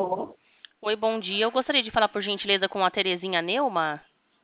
Oi, bom dia. Eu gostaria de falar, por gentileza, com a Terezinha Neuma.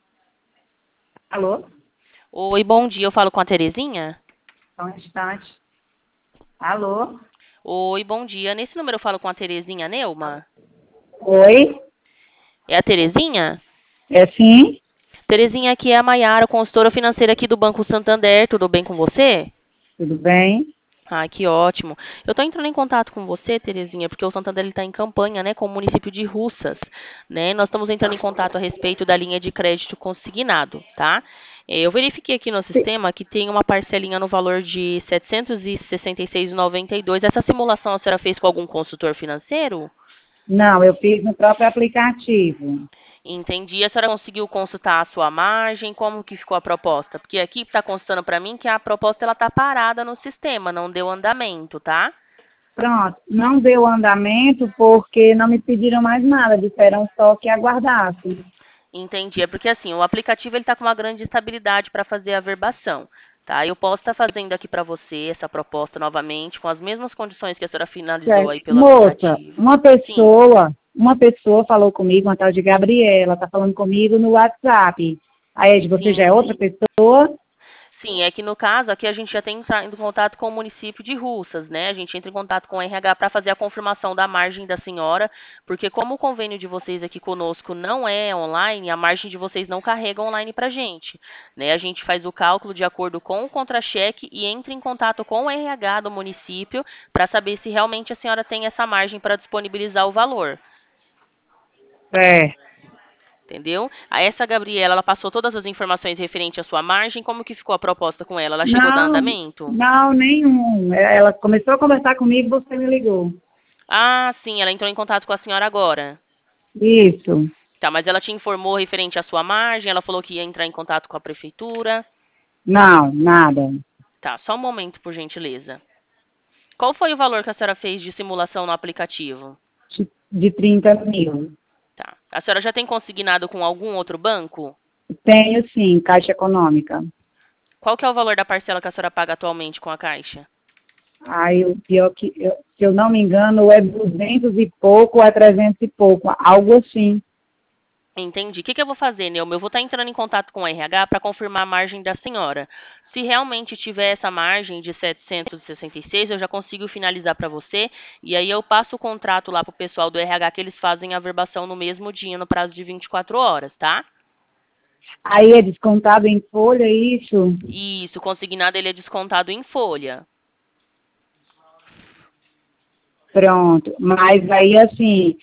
Alô? Oi, bom dia. Eu falo com a Terezinha? Só um instante. Alô? Oi, bom dia. Nesse número eu falo com a Terezinha Neuma? Oi? É a Terezinha? É sim? Terezinha, aqui é a Maiara, consultora financeira aqui do Banco Santander. Tudo bem com você? Tudo bem? Ah, que ótimo. Eu estou entrando em contato com você, Terezinha, porque o Santander está em campanha, né, com o município de Russas, né? Nós estamos entrando em contato a respeito da linha de crédito consignado, tá? Eu verifiquei aqui no Sim. sistema que tem uma parcelinha no valor de R$ 766,92. Essa simulação a senhora fez com algum consultor financeiro? Não, eu fiz no próprio aplicativo. Entendi. A senhora conseguiu consultar a sua margem? Como que ficou a proposta? Porque aqui está constando para mim que a proposta ela está parada no sistema, não deu andamento, tá? Pronto. Não deu andamento porque não me pediram mais nada. Disseram só que aguardasse. Entendi. É porque assim, o aplicativo ele está com uma grande estabilidade para fazer a verbação, tá? Eu posso estar fazendo aqui para você essa proposta novamente, com as mesmas condições que a senhora finalizou Certo. aí pelo Moça, aplicativo. uma Sim, pessoa, uma pessoa falou comigo, uma tal de Gabriela, tá falando comigo no WhatsApp. Aí, você já é sim. outra pessoa? Sim, é que no caso aqui a gente já tem entrado em contato com o município de Russas, né? A gente entra em contato com o RH para fazer a confirmação da margem da senhora, porque como o convênio de vocês aqui conosco não é online, a margem de vocês não carrega online para a gente, né? A gente faz o cálculo de acordo com o contra-cheque e entra em contato com o RH do município para saber se realmente a senhora tem essa margem para disponibilizar o valor. É. Entendeu? A essa Gabriela, ela passou todas as informações referentes à sua margem. Como que ficou a proposta com ela? Ela chegou a dar Não, andamento? não, nenhum. Ela começou a conversar comigo, você me ligou. Ah, sim, ela entrou em contato com a senhora agora. Isso. Tá, mas ela te informou referente à sua margem, ela falou que ia entrar em contato com a prefeitura. Não, nada. Tá, só um momento, por gentileza. Qual foi o valor que a senhora fez de simulação no aplicativo? De 30 mil. Tá. A senhora já tem consignado com algum outro banco? Tenho sim, Caixa Econômica. Qual que é o valor da parcela que a senhora paga atualmente com a Caixa? Aí o pior que, se eu não me engano, é 200 e pouco a 300 e pouco, algo assim. Entendi. O que eu vou fazer, Neuma? Eu vou estar entrando em contato com o RH para confirmar a margem da senhora. Se realmente tiver essa margem de 766, eu já consigo finalizar para você. E aí eu passo o contrato lá para o pessoal do RH que eles fazem a verbação no mesmo dia, no prazo de 24 horas, tá? Aí é descontado em folha, isso? Isso, o consignado ele é descontado em folha. Pronto. Mas aí, assim,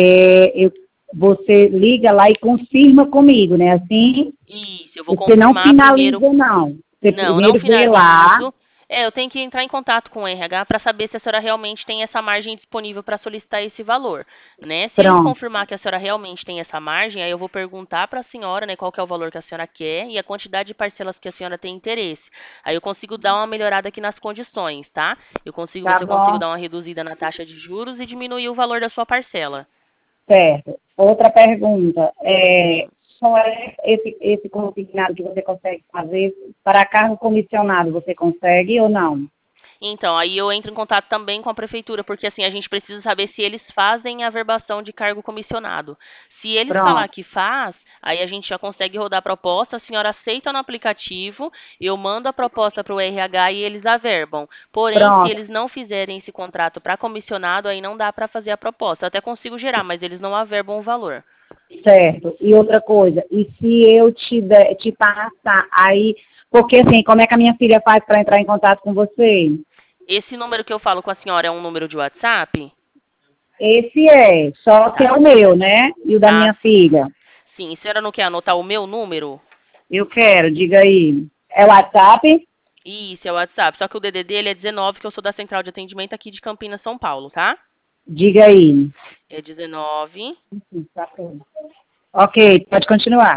você liga lá e confirma comigo, né? Assim, Isso, eu vou você não confirmar primeiro. finaliza, não. Você Não primeiro vê lá. finalizo. Eu tenho que entrar em contato com o RH para saber se a senhora realmente tem essa margem disponível para solicitar esse valor, né? Se eles Pronto. confirmar que a senhora realmente tem essa margem, aí eu vou perguntar para a senhora, né, qual que é o valor que a senhora quer e a quantidade de parcelas que a senhora tem interesse. Aí eu consigo dar uma melhorada aqui nas condições, tá? Eu consigo ver Tá se eu consigo bom. dar uma reduzida na taxa de juros e diminuir o valor da sua parcela. Certo. Outra pergunta. Sim. Só é esse consignado que você consegue fazer para cargo comissionado, você consegue ou não? Então, aí eu entro em contato também com a prefeitura, porque assim, a gente precisa saber se eles fazem a verbação de cargo comissionado. Se eles falar Pronto. que faz, aí a gente já consegue rodar a proposta, a senhora aceita no aplicativo, eu mando a proposta para o RH e eles averbam. Porém, se Pronto. eles não fizerem esse contrato para comissionado, aí não dá para fazer a proposta. Eu até consigo gerar, mas eles não averbam o valor. Certo. E outra coisa, e se eu te passar aí, porque assim, como é que a minha filha faz para entrar em contato com você? Esse número que eu falo com a senhora é um número de WhatsApp? Esse é, só que é Tá. o meu, né? E o da Ah, minha filha. sim. A senhora não quer anotar o meu número? Eu quero, diga aí. É o WhatsApp? Isso, é o WhatsApp. Só que o DDD ele é 19, que eu sou da central de atendimento aqui de Campinas, São Paulo, tá? Diga aí. É 19 Tá pronto. Ok, pode continuar.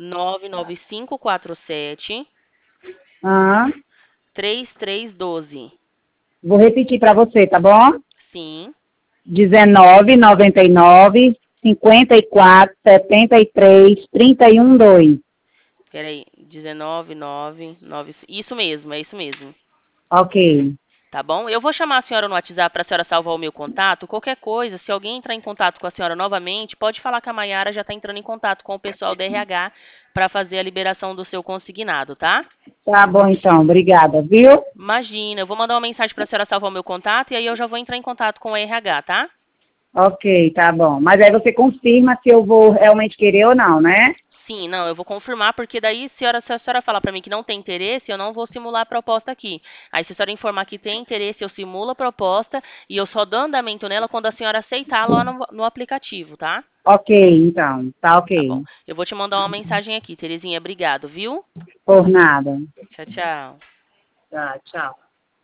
99547 Ah, 3312. vou repetir para você, tá bom? Sim. 1999 54 73 31 2. Peraí. 19, 9, 9. Isso mesmo, é isso mesmo. Ok. Tá bom? Eu vou chamar a senhora no WhatsApp para a senhora salvar o meu contato. Qualquer coisa, se alguém entrar em contato com a senhora novamente, pode falar que a Maiara já está entrando em contato com o pessoal da RH para fazer a liberação do seu consignado, tá? Tá bom, então. Obrigada, viu? Imagina, eu vou mandar uma mensagem para a senhora salvar o meu contato e aí eu já vou entrar em contato com o RH, tá? Ok, tá bom. Mas aí você confirma se eu vou realmente querer ou não, né? Sim, não, eu vou confirmar, porque daí, se a senhora falar para mim que não tem interesse, eu não vou simular a proposta aqui. Aí, se a senhora informar que tem interesse, eu simulo a proposta e eu só dou andamento nela quando a senhora aceitar lá no aplicativo, tá? Ok, então. Tá Tá bom. ok. Eu vou te mandar uma mensagem aqui, Terezinha. Obrigado, viu? Por nada. Tchau, tchau. Tá, tchau.